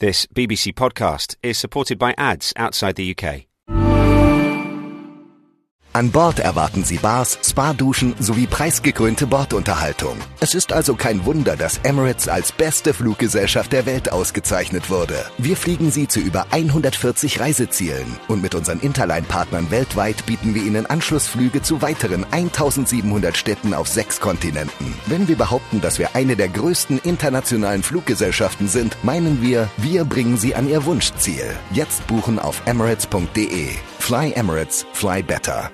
This BBC podcast is supported by ads outside the UK. An Bord erwarten Sie Bars, Spa-Duschen sowie preisgekrönte Bordunterhaltung. Es ist also kein Wunder, dass Emirates als beste Fluggesellschaft der Welt ausgezeichnet wurde. Wir fliegen Sie zu über 140 Reisezielen und mit unseren Interline-Partnern weltweit bieten wir Ihnen Anschlussflüge zu weiteren 1700 Städten auf 6 Kontinenten. Wenn wir behaupten, dass wir eine der größten internationalen Fluggesellschaften sind, meinen wir bringen Sie an Ihr Wunschziel. Jetzt buchen auf emirates.de. Fly Emirates, fly better.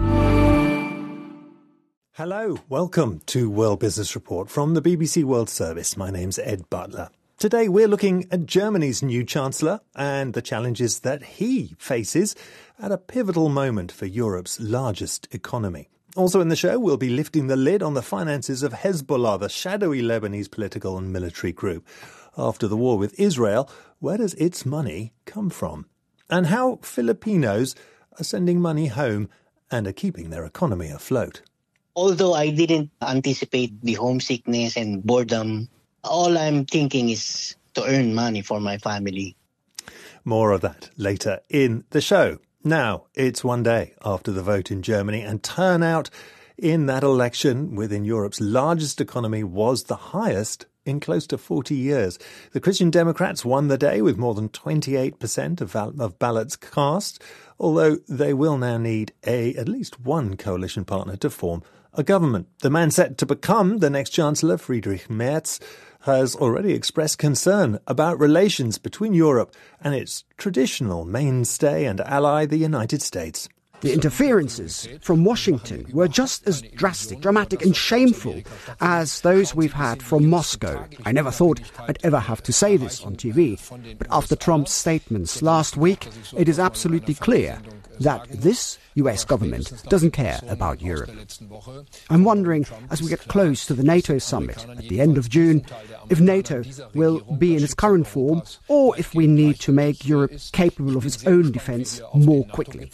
Hello, welcome to World Business Report from the BBC World Service. My name's Ed Butler. Today we're looking at Germany's new Chancellor and the challenges that he faces at a pivotal moment for Europe's largest economy. Also in the show, we'll be lifting the lid on the finances of Hezbollah, the shadowy Lebanese political and military group. After the war with Israel, where does its money come from? And how Filipinos are sending money home and are keeping their economy afloat. Although I didn't anticipate the homesickness and boredom, all I'm thinking is to earn money for my family. More of that later in the show. Now, it's one day after the vote in Germany, and turnout in that election within Europe's largest economy was the highest in close to 40 years. The Christian Democrats won the day with more than 28% of ballots cast, although they will now need at least one coalition partner to form a government. The man set to become the next Chancellor, Friedrich Merz, has already expressed concern about relations between Europe and its traditional mainstay and ally, the United States. The interferences from Washington were just as dramatic and shameful as those we've had from Moscow. I never thought I'd ever have to say this on TV, but after Trump's statements last week, it is absolutely clear that this US government doesn't care about Europe. I'm wondering, as we get close to the NATO summit at the end of June, if NATO will be in its current form or if we need to make Europe capable of its own defence more quickly.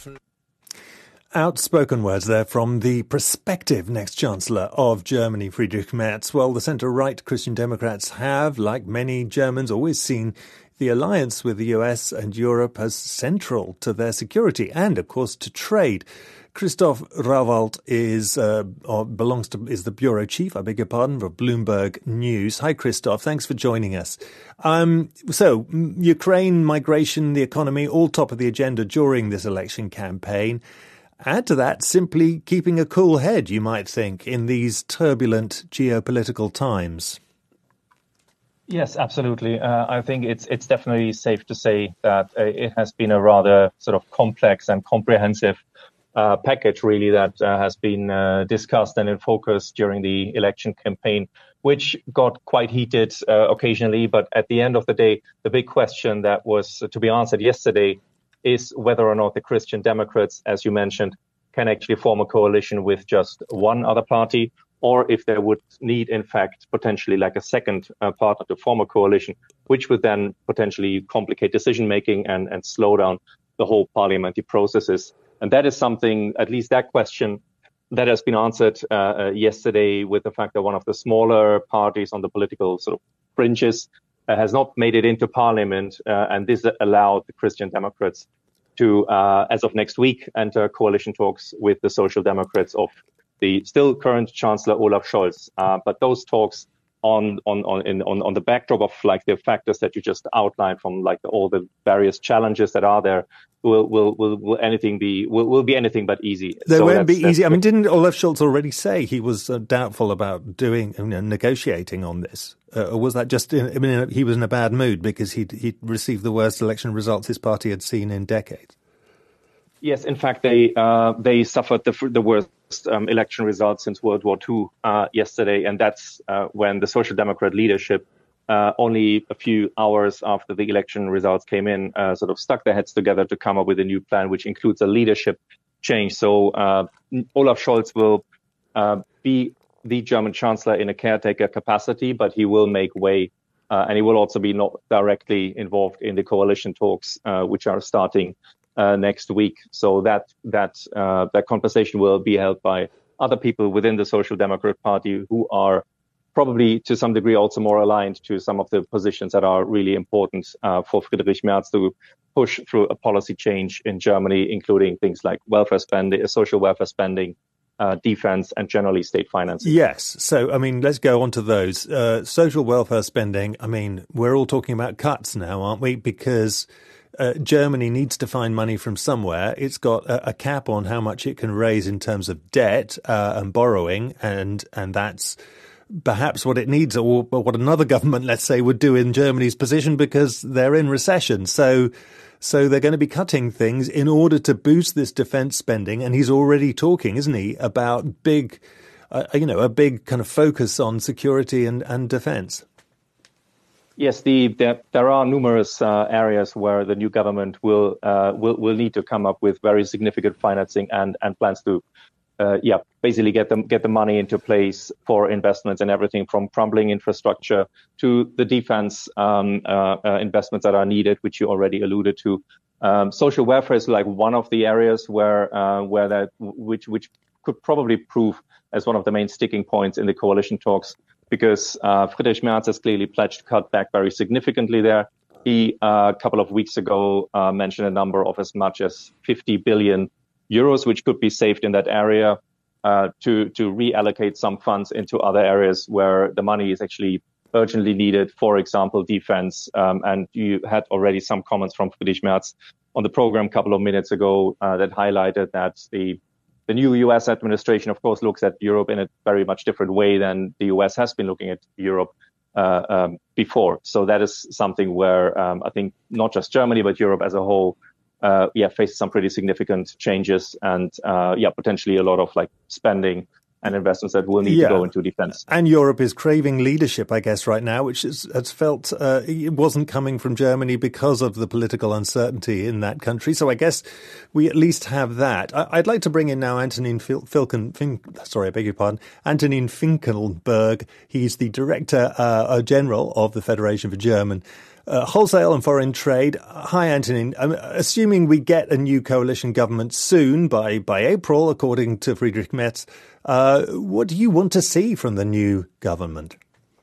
Outspoken words there from the prospective next Chancellor of Germany, Friedrich Merz. Well, the centre-right Christian Democrats have, like many Germans, always seen the alliance with the US and Europe as central to their security and, of course, to trade. Christoph Rauwald is the bureau chief, for Bloomberg News. Hi, Christoph. Thanks for joining us. So, Ukraine, migration, the economy, all top of the agenda during this election campaign. Add to that simply keeping a cool head, you might think, in these turbulent geopolitical times. Yes, absolutely. I think it's definitely safe to say that it has been a rather sort of complex and comprehensive package, really, that has been discussed and in focus during the election campaign, which got quite heated occasionally. But at the end of the day, the big question that was to be answered yesterday is whether or not the Christian Democrats, as you mentioned, can actually form a coalition with just one other party, or if they would need, in fact, potentially like a second partner to form a coalition, which would then potentially complicate decision-making and slow down the whole parliamentary processes. And that is something, at least that question, that has been answered yesterday with the fact that one of the smaller parties on the political sort of fringes has not made it into parliament, and this allowed the Christian Democrats to, as of next week, enter coalition talks with the Social Democrats of the still current Chancellor Olaf Scholz. But those talks on the backdrop of like the factors that you just outlined, from like all the various challenges that are there, will be anything but easy. They won't be easy. I mean, didn't Olaf Scholz already say he was doubtful about negotiating on this? Or was that just, he was in a bad mood because he'd received the worst election results his party had seen in decades? Yes, in fact, they suffered the worst election results since World War II yesterday, and that's when the Social Democrat leadership, only a few hours after the election results came in, sort of stuck their heads together to come up with a new plan, which includes a leadership change. So Olaf Scholz will be the German Chancellor in a caretaker capacity, but he will make way, and he will also be not directly involved in the coalition talks, which are starting next week. So that conversation will be held by other people within the Social Democrat Party who are probably to some degree also more aligned to some of the positions that are really important for Friedrich Merz to push through a policy change in Germany, including things like welfare spending, social welfare spending, defense, and generally state financing. Yes. So, I mean, let's go on to those. Social welfare spending, I mean, we're all talking about cuts now, aren't we? Because Germany needs to find money from somewhere. It's got a cap on how much it can raise in terms of debt and borrowing, and that's perhaps what it needs, or what another government, let's say, would do in Germany's position, because they're in recession. So they're going to be cutting things in order to boost this defense spending. And he's already talking, isn't he, about a big kind of focus on security and defense. Yes, there are numerous areas where the new government will need to come up with very significant financing and plans to basically get the money into place for investments and everything from crumbling infrastructure to the defense investments that are needed, which you already alluded to. Social welfare is like one of the areas which could probably prove as one of the main sticking points in the coalition talks, because Friedrich Merz has clearly pledged to cut back very significantly there. He, a couple of weeks ago, mentioned a number of as much as 50 billion euros, which could be saved in that area to reallocate some funds into other areas where the money is actually urgently needed, for example, defense. And you had already some comments from Friedrich Merz on the program a couple of minutes ago that highlighted that the new U.S. administration, of course, looks at Europe in a very much different way than the U.S. has been looking at Europe before. So that is something where I think not just Germany, but Europe as a whole faces some pretty significant changes and potentially a lot of spending and investments that will need to go into defense. And Europe is craving leadership, I guess, right now, which has felt it wasn't coming from Germany because of the political uncertainty in that country. So I guess we at least have that. I'd like to bring in now Antonin Antonin Finkelnberg. He's the Director General of the Federation for German Wholesale and Foreign Trade. Hi, Antonin. Assuming we get a new coalition government soon, by April, according to Friedrich Merz, what do you want to see from the new government?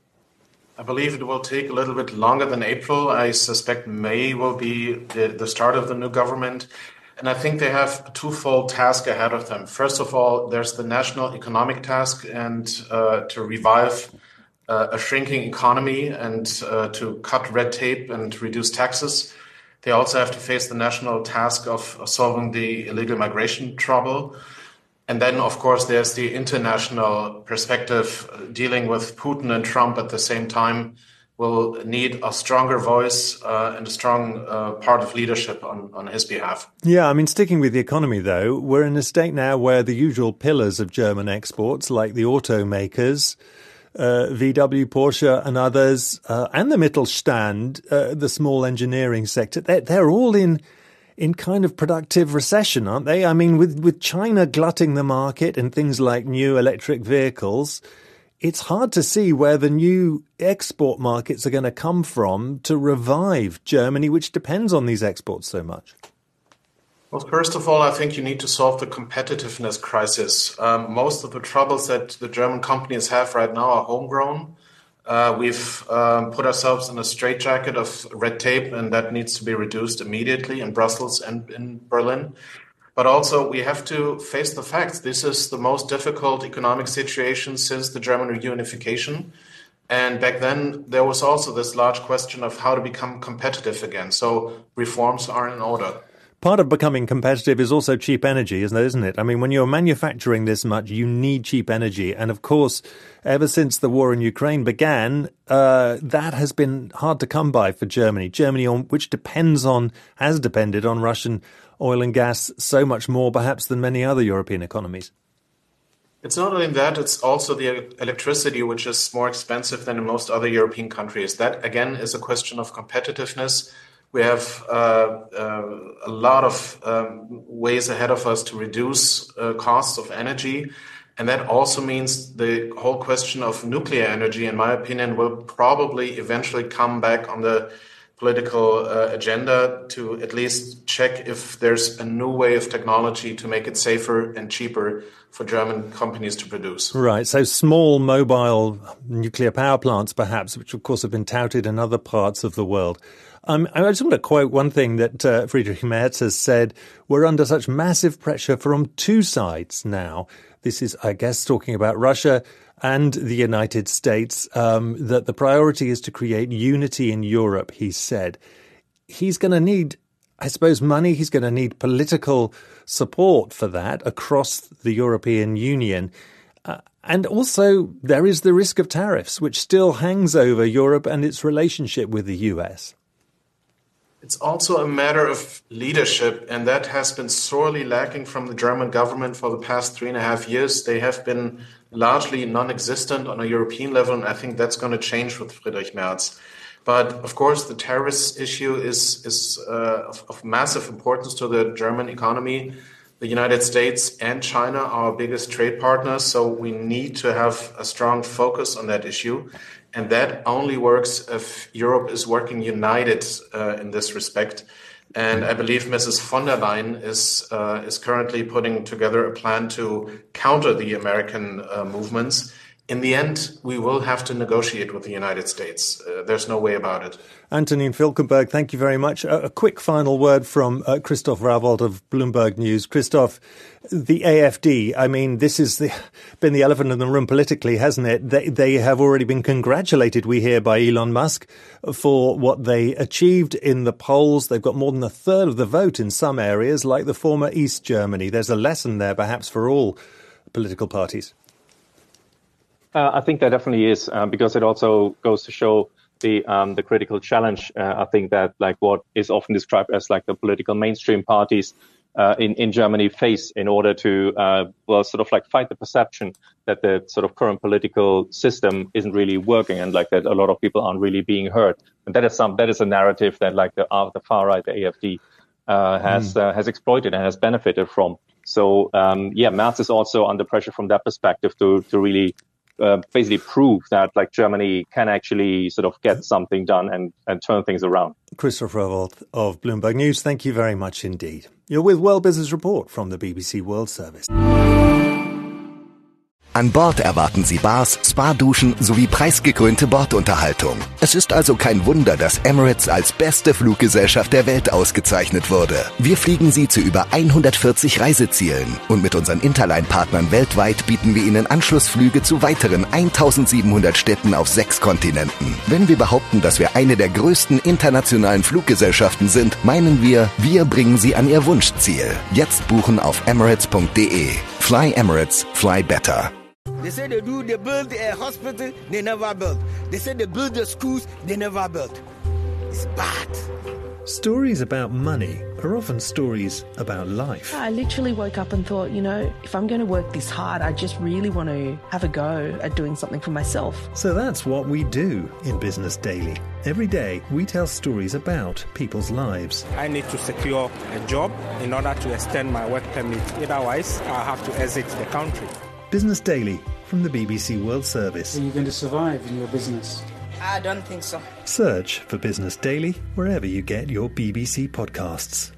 I believe it will take a little bit longer than April. I suspect May will be the start of the new government. And I think they have a twofold task ahead of them. First of all, there's the national economic task and to revive a shrinking economy and to cut red tape and reduce taxes. They also have to face the national task of solving the illegal migration trouble. And then, of course, there's the international perspective. Dealing with Putin and Trump at the same time will need a stronger voice and a strong part of leadership on his behalf. Yeah, I mean, sticking with the economy, though, we're in a state now where the usual pillars of German exports, like the automakers, VW, Porsche and others, and the Mittelstand, the small engineering sector, they're all in kind of productive recession, aren't they? I mean, with China glutting the market and things like new electric vehicles, it's hard to see where the new export markets are going to come from to revive Germany, which depends on these exports so much. Well, first of all, I think you need to solve the competitiveness crisis. Most of the troubles that the German companies have right now are homegrown. We've put ourselves in a straitjacket of red tape, and that needs to be reduced immediately in Brussels and in Berlin. But also, we have to face the facts. This is the most difficult economic situation since the German reunification. And back then, there was also this large question of how to become competitive again. So reforms are in order. Part of becoming competitive is also cheap energy, isn't it? I mean, when you're manufacturing this much, you need cheap energy. And of course, ever since the war in Ukraine began, that has been hard to come by for Germany. Germany, which has depended on Russian oil and gas so much more, perhaps, than many other European economies. It's not only that, it's also the electricity, which is more expensive than in most other European countries. That, again, is a question of competitiveness. We have a lot of ways ahead of us to reduce costs of energy. And that also means the whole question of nuclear energy, in my opinion, will probably eventually come back on the political agenda to at least check if there's a new way of technology to make it safer and cheaper for German companies to produce. Right, so small mobile nuclear power plants perhaps, which of course have been touted in other parts of the world. I just want to quote one thing that Friedrich Merz has said: we're under such massive pressure from two sides now. This is, I guess, talking about Russia and the United States, that the priority is to create unity in Europe, he said. He's going to need, I suppose, money. He's going to need political support for that across the European Union. And also there is the risk of tariffs, which still hangs over Europe and its relationship with the US. It's also a matter of leadership, and that has been sorely lacking from the German government for the past 3.5 years. They have been largely non-existent on a European level, and I think that's going to change with Friedrich Merz. But of course, the tariffs issue is of massive importance to the German economy. The United States and China are our biggest trade partners, so we need to have a strong focus on that issue. And that only works if Europe is working united in this respect. And I believe Mrs. von der Leyen is currently putting together a plan to counter the American movements. In the end, we will have to negotiate with the United States. There's no way about it. Antonin Filkenberg, thank you very much. A quick final word from Christoph Rauwald of Bloomberg News. Christoph, the AfD, I mean, this has been the elephant in the room politically, hasn't it? They have already been congratulated, we hear, by Elon Musk for what they achieved in the polls. They've got more than a third of the vote in some areas, like the former East Germany. There's a lesson there, perhaps, for all political parties. I think there definitely is, because it also goes to show the critical challenge. I think that, like, what is often described as like the political mainstream parties in Germany face in order to sort of like fight the perception that the sort of current political system isn't really working, and like that a lot of people aren't really being heard. And that is a narrative that like the far right, the AfD, has exploited and has benefited from. So Merz is also under pressure from that perspective to really basically prove that like Germany can actually sort of get something done and turn things around. Christoph Rauwald of Bloomberg News, thank you very much indeed. You're with World Business Report from the BBC World Service. An Bord erwarten Sie Bars, Spa-Duschen sowie preisgekrönte Bordunterhaltung. Es ist also kein Wunder, dass Emirates als beste Fluggesellschaft der Welt ausgezeichnet wurde. Wir fliegen Sie zu über 140 Reisezielen und mit unseren Interline-Partnern weltweit bieten wir Ihnen Anschlussflüge zu weiteren 1700 Städten auf 6 Kontinenten. Wenn wir behaupten, dass wir eine der größten internationalen Fluggesellschaften sind, meinen wir bringen Sie an Ihr Wunschziel. Jetzt buchen auf emirates.de. Fly Emirates, fly better. They say they build a hospital, they never build. They say they build the schools, they never build. It's bad. Stories about money are often stories about life. I literally woke up and thought, if I'm going to work this hard, I just really want to have a go at doing something for myself. So that's what we do in Business Daily. Every day we tell stories about people's lives. I need to secure a job in order to extend my work permit. Otherwise, I'll have to exit the country. Business Daily from the BBC World Service. Are you going to survive in your business? I don't think so. Search for Business Daily wherever you get your BBC podcasts.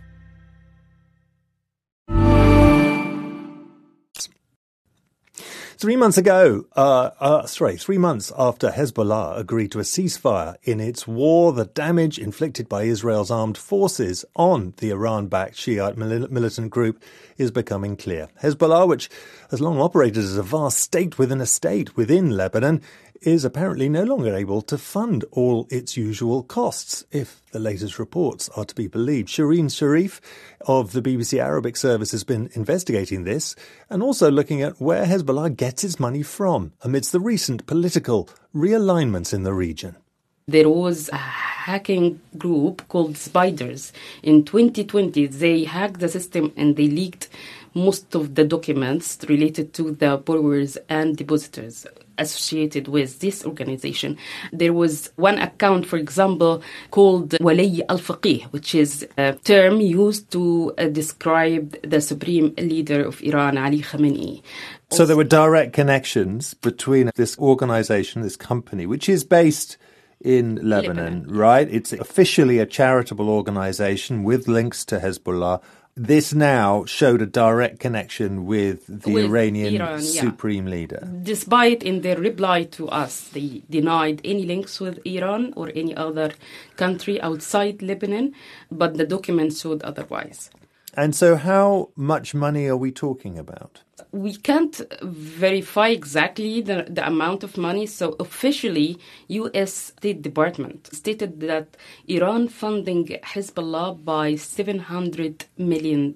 3 months ago, 3 months after Hezbollah agreed to a ceasefire in its war, the damage inflicted by Israel's armed forces on the Iran-backed Shiite militant group is becoming clear. Hezbollah, which has long operated as a vast state within a state within Lebanon, is apparently no longer able to fund all its usual costs, if the latest reports are to be believed. Shireen Sharif of the BBC Arabic service has been investigating this and also looking at where Hezbollah gets its money from amidst the recent political realignments in the region. There was a hacking group called Spiders. In 2020, they hacked the system and they leaked most of the documents related to the borrowers and depositors associated with this organization. There was one account, for example, called Wali al-Faqih, which is a term used to describe the supreme leader of Iran, Ali Khamenei. So there were direct connections between this organization, this company, which is based in Lebanon, right? It's officially a charitable organization with links to Hezbollah. This now showed a direct connection with the Iranian Iran, supreme leader. Despite in their reply to us, they denied any links with Iran or any other country outside Lebanon, but the document showed otherwise. And so how much money are we talking about? We can't verify exactly the amount of money. So officially, U.S. State Department stated that Iran funding Hezbollah by $700 million.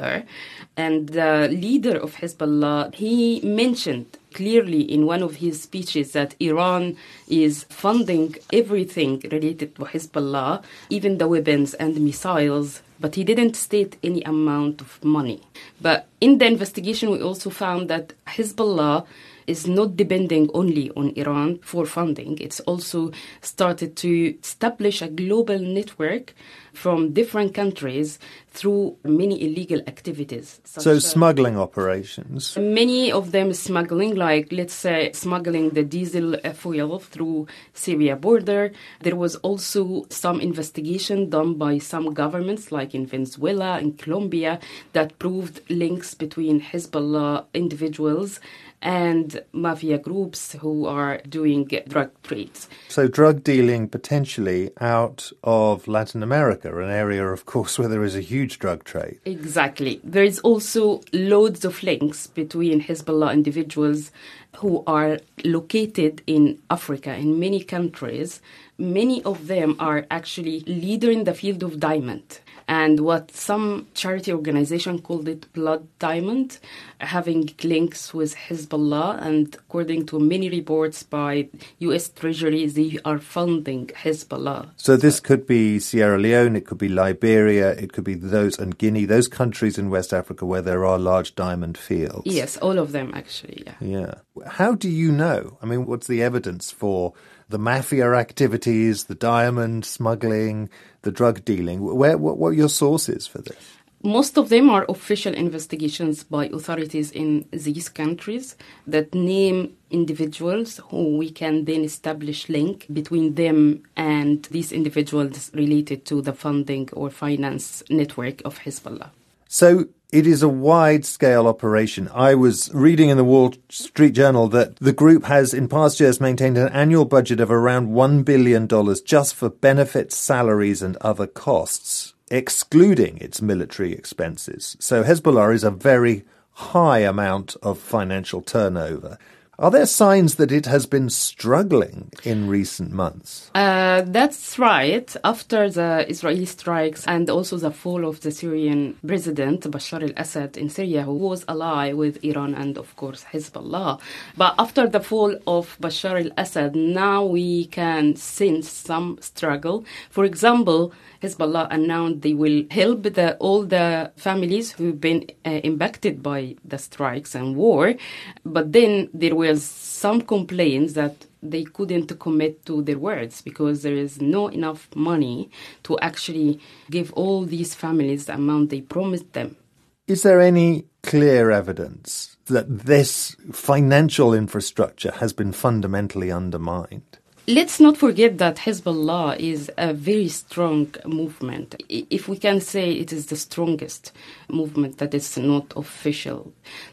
And the leader of Hezbollah, he mentioned clearly in one of his speeches that Iran is funding everything related to Hezbollah, even the weapons and missiles, but he didn't state any amount of money. But in the investigation, we also found that Hezbollah is not depending only on Iran for funding. It's also started to establish a global network from different countries through many illegal activities. So smuggling operations. Many of them smuggling, like let's say smuggling the diesel fuel through Syria border. There was also some investigation done by some governments like in Venezuela and Colombia that proved links between Hezbollah individuals and mafia groups who are doing drug trades. So drug dealing potentially out of Latin America, an area, of course, where there is a huge drug trade. Exactly. There is also loads of links between Hezbollah individuals who are located in Africa, in many countries. Many of them are actually leader in the field of diamond. And what some charity organization called it blood diamond, having links with Hezbollah. And according to many reports by U.S. Treasury, they are funding Hezbollah. So this could be Sierra Leone, it could be Liberia, it could be those, and Guinea, those countries in West Africa where there are large diamond fields. Yes, all of them actually, yeah. Yeah. How do you know? I mean, what's the evidence for the mafia activities, the diamond smuggling, the drug dealing? What are your sources for this? Most of them are official investigations by authorities in these countries that name individuals who we can then establish link between them and these individuals related to the funding or finance network of Hezbollah. So it is a wide-scale operation. I was reading in the Wall Street Journal that the group has in past years maintained an annual budget of around $1 billion just for benefits, salaries and other costs, excluding its military expenses. So Hezbollah is a very high amount of financial turnover. Are there signs that it has been struggling in recent months? That's right. After the Israeli strikes and also the fall of the Syrian president, Bashar al-Assad in Syria, who was ally with Iran and, of course, Hezbollah. But after the fall of Bashar al-Assad, now we can sense some struggle. For example, Hezbollah announced they will help all the families who've been impacted by the strikes and war. But then there was some complaints that they couldn't commit to their words because there is not enough money to actually give all these families the amount they promised them. Is there any clear evidence that this financial infrastructure has been fundamentally undermined? Let's not forget that Hezbollah is a very strong movement. If we can say it is the strongest movement that is not official.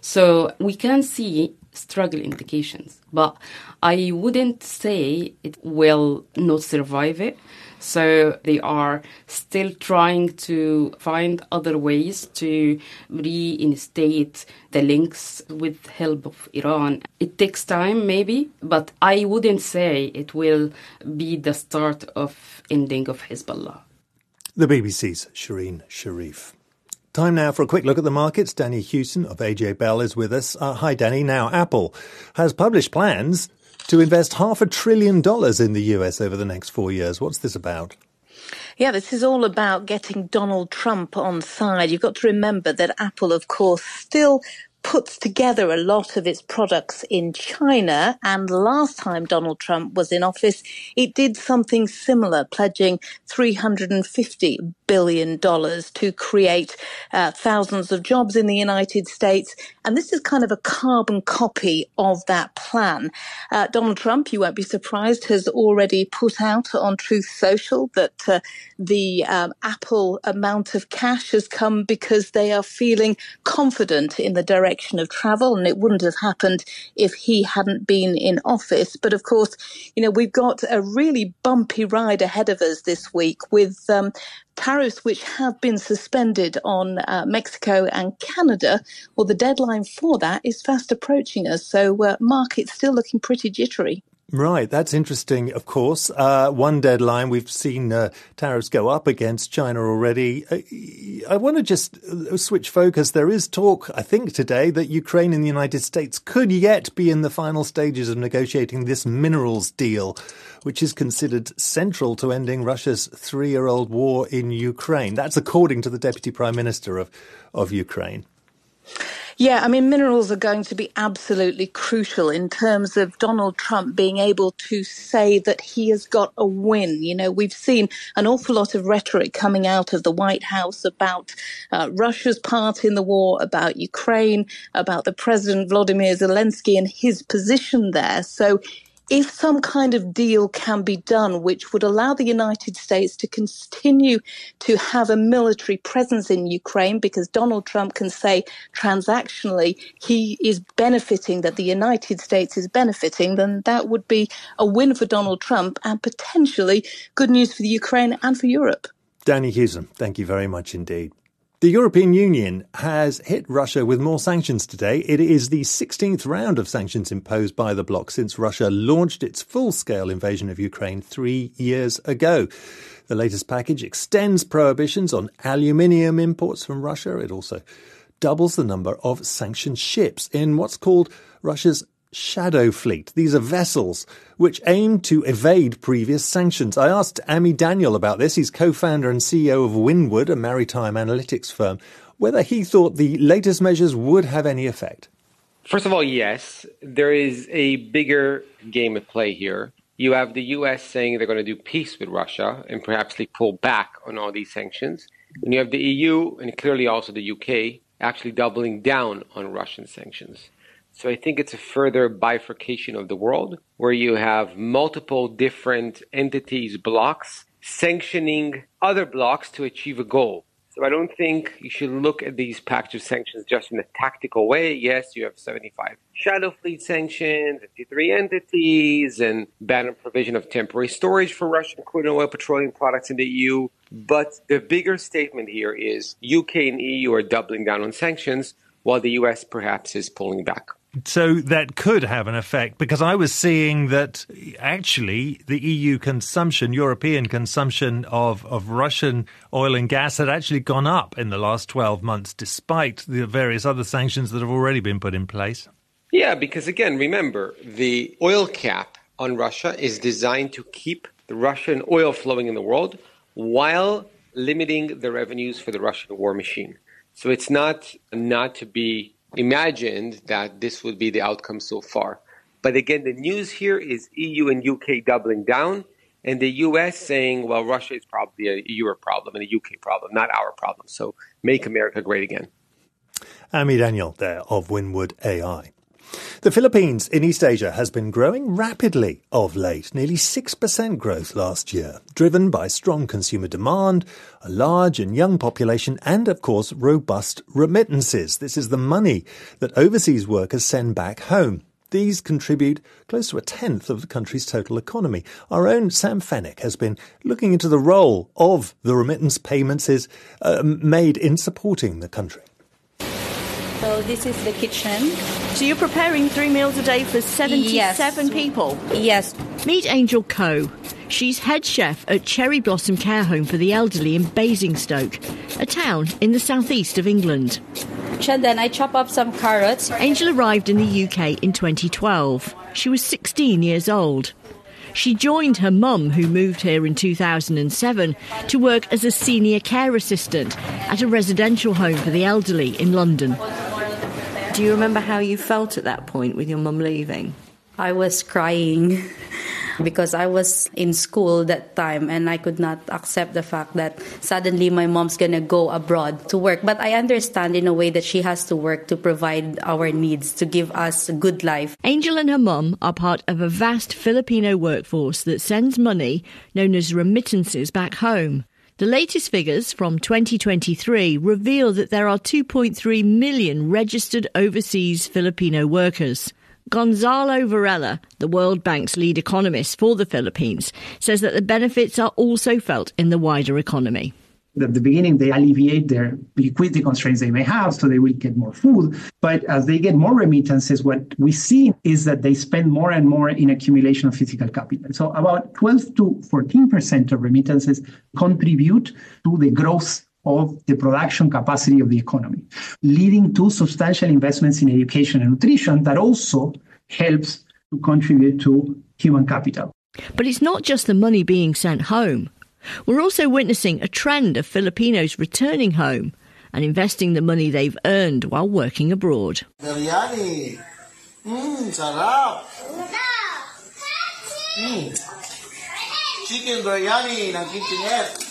So we can see struggle indications, but I wouldn't say it will not survive it. So they are still trying to find other ways to reinstate the links with help of Iran. It takes time, maybe, but I wouldn't say it will be the start of ending of Hezbollah. The BBC's Shireen Sharif. Time now for a quick look at the markets. Danny Hewson of AJ Bell is with us. Hi, Danny. Now, Apple has published plans to invest $500 billion in the US over the next 4 years. What's this about? Yeah, this is all about getting Donald Trump on side. You've got to remember that Apple, of course, still puts together a lot of its products in China. And last time Donald Trump was in office, it did something similar, pledging $350 billion billion to create thousands of jobs in the United States. And this is kind of a carbon copy of that plan. Donald Trump, you won't be surprised, has already put out on Truth Social that the Apple amount of cash has come because they are feeling confident in the direction of travel, and it wouldn't have happened if he hadn't been in office. But of course, we've got a really bumpy ride ahead of us this week with tariffs which have been suspended on Mexico and Canada. Well, the deadline for that is fast approaching us, so market's still looking pretty jittery. Right, that's interesting, of course. One deadline, we've seen tariffs go up against China already. I want to just switch focus. There is talk, I think, today that Ukraine and the United States could yet be in the final stages of negotiating this minerals deal, which is considered central to ending Russia's 3-year-old war in Ukraine. That's according to the Deputy Prime Minister of Ukraine. Yeah, I mean, minerals are going to be absolutely crucial in terms of Donald Trump being able to say that he has got a win. We've seen an awful lot of rhetoric coming out of the White House about Russia's part in the war, about Ukraine, about the President Volodymyr Zelensky and his position there. So if some kind of deal can be done which would allow the United States to continue to have a military presence in Ukraine, because Donald Trump can say transactionally he is benefiting, that the United States is benefiting, then that would be a win for Donald Trump and potentially good news for the Ukraine and for Europe. Danny Hewson, thank you very much indeed. The European Union has hit Russia with more sanctions today. It is the 16th round of sanctions imposed by the bloc since Russia launched its full-scale invasion of Ukraine 3 years ago. The latest package extends prohibitions on aluminium imports from Russia. It also doubles the number of sanctioned ships in what's called Russia's shadow fleet. These are vessels which aim to evade previous sanctions. I asked Ami Daniel about this. He's co-founder and CEO of Windward, a maritime analytics firm, whether he thought the latest measures would have any effect. First of all, yes. There is a bigger game at play here. You have the U.S. saying they're going to do peace with Russia and perhaps they pull back on all these sanctions. And you have the EU and clearly also the UK actually doubling down on Russian sanctions. So I think it's a further bifurcation of the world where you have multiple different entities, blocks, sanctioning other blocks to achieve a goal. So I don't think you should look at these package of sanctions just in a tactical way. Yes, you have 75 shadow fleet sanctions, 53 entities, and ban on provision of temporary storage for Russian crude and oil petroleum products in the EU. But the bigger statement here is UK and EU are doubling down on sanctions while the US perhaps is pulling back. So that could have an effect, because I was seeing that actually the EU consumption, European consumption of Russian oil and gas had actually gone up in the last 12 months, despite the various other sanctions that have already been put in place. Yeah, because again, remember, the oil cap on Russia is designed to keep the Russian oil flowing in the world while limiting the revenues for the Russian war machine. So it's not to be imagined that this would be the outcome so far. But again, the news here is EU and UK doubling down, and the US saying, well, Russia is probably a Europe problem and a UK problem, not our problem. So make America great again. Ami Daniel there of Windward AI. The Philippines in East Asia has been growing rapidly of late, nearly 6% growth last year, driven by strong consumer demand, a large and young population, and, of course, robust remittances. This is the money that overseas workers send back home. These contribute close to a tenth of the country's total economy. Our own Sam Fennick has been looking into the role of the remittance payments made in supporting the country. So this is the kitchen. So you're preparing 3 meals a day for 77 people? Yes. Meet Angel Coe. She's head chef at Cherry Blossom Care Home for the Elderly in Basingstoke, a town in the southeast of England. And then I chop up some carrots. Angel arrived in the UK in 2012. She was 16 years old. She joined her mum, who moved here in 2007, to work as a senior care assistant at a residential home for the elderly in London. Do you remember how you felt at that point with your mum leaving? I was crying. because I was in school that time and I could not accept the fact that suddenly my mom's going to go abroad to work. But I understand in a way that she has to work to provide our needs, to give us a good life. Angel and her mum are part of a vast Filipino workforce that sends money, known as remittances, back home. The latest figures from 2023 reveal that there are 2.3 million registered overseas Filipino workers. Gonzalo Varela, the World Bank's lead economist for the Philippines, says that the benefits are also felt in the wider economy. At the beginning, they alleviate their liquidity constraints they may have, so they will get more food. But as they get more remittances, what we see is that they spend more and more in accumulation of physical capital. So about 12 to 14% of remittances contribute to the growth of the production capacity of the economy, leading to substantial investments in education and nutrition that also helps to contribute to human capital. But it's not just the money being sent home. We're also witnessing a trend of Filipinos returning home and investing the money they've earned while working abroad. Biryani. Sarap. Chicken biryani ng kitchenette.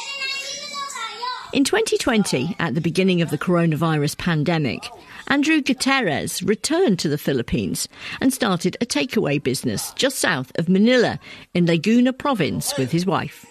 In 2020, at the beginning of the coronavirus pandemic, Andrew Gutierrez returned to the Philippines and started a takeaway business just south of Manila in Laguna province with his wife.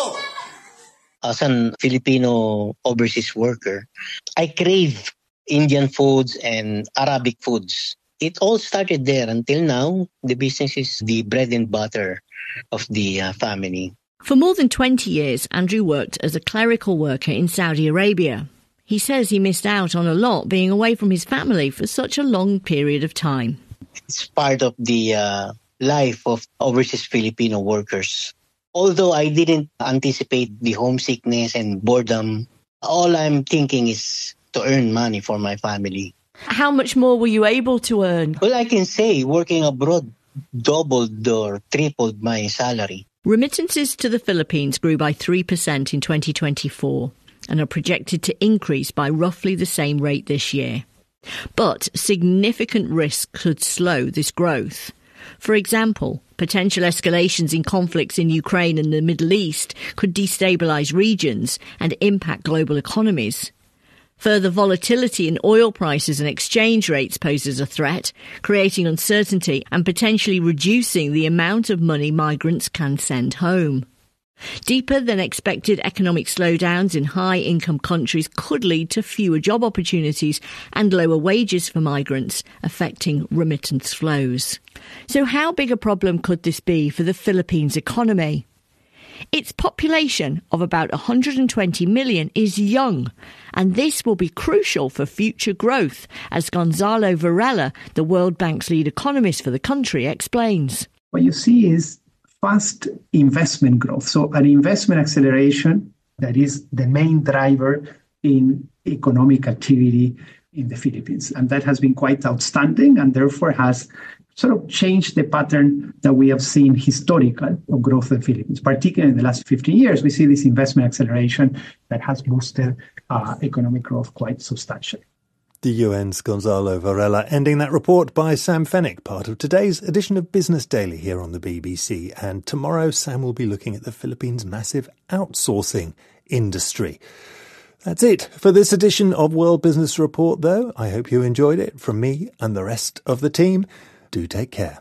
As an Filipino overseas worker, I crave Indian foods and Arabic foods. It all started there. Until now, the business is the bread and butter of the family. For more than 20 years, Andrew worked as a clerical worker in Saudi Arabia. He says he missed out on a lot being away from his family for such a long period of time. It's part of the life of overseas Filipino workers. Although I didn't anticipate the homesickness and boredom, all I'm thinking is to earn money for my family. How much more were you able to earn? Well, I can say working abroad doubled or tripled my salary. Remittances to the Philippines grew by 3% in 2024 and are projected to increase by roughly the same rate this year. But significant risk could slow this growth. For example, potential escalations in conflicts in Ukraine and the Middle East could destabilise regions and impact global economies. Further volatility in oil prices and exchange rates poses a threat, creating uncertainty and potentially reducing the amount of money migrants can send home. Deeper than expected economic slowdowns in high-income countries could lead to fewer job opportunities and lower wages for migrants, affecting remittance flows. So how big a problem could this be for the Philippines economy? Its population of about 120 million is young, and this will be crucial for future growth, as Gonzalo Varela, the World Bank's lead economist for the country, explains. What you see is fast investment growth. So an investment acceleration that is the main driver in economic activity in the Philippines. And that has been quite outstanding and therefore has sort of changed the pattern that we have seen historical of growth in the Philippines. Particularly in the last 15 years, we see this investment acceleration that has boosted economic growth quite substantially. The UN's Gonzalo Varela, ending that report by Sam Fennick, part of today's edition of Business Daily here on the BBC. And tomorrow, Sam will be looking at the Philippines' massive outsourcing industry. That's it for this edition of World Business Report, though. I hope you enjoyed it. From me and the rest of the team, do take care.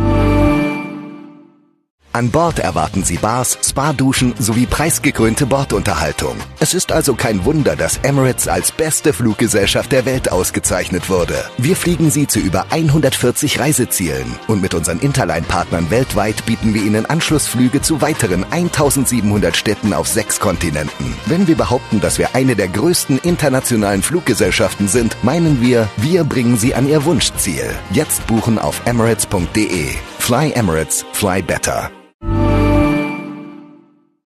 An Bord erwarten Sie Bars, Spa-Duschen sowie preisgekrönte Bordunterhaltung. Es ist also kein Wunder, dass Emirates als beste Fluggesellschaft der Welt ausgezeichnet wurde. Wir fliegen Sie zu über 140 Reisezielen und mit unseren Interline-Partnern weltweit bieten wir Ihnen Anschlussflüge zu weiteren 1700 Städten auf 6 Kontinenten. Wenn wir behaupten, dass wir eine der größten internationalen Fluggesellschaften sind, meinen wir bringen Sie an Ihr Wunschziel. Jetzt buchen auf emirates.de. Fly Emirates, fly better.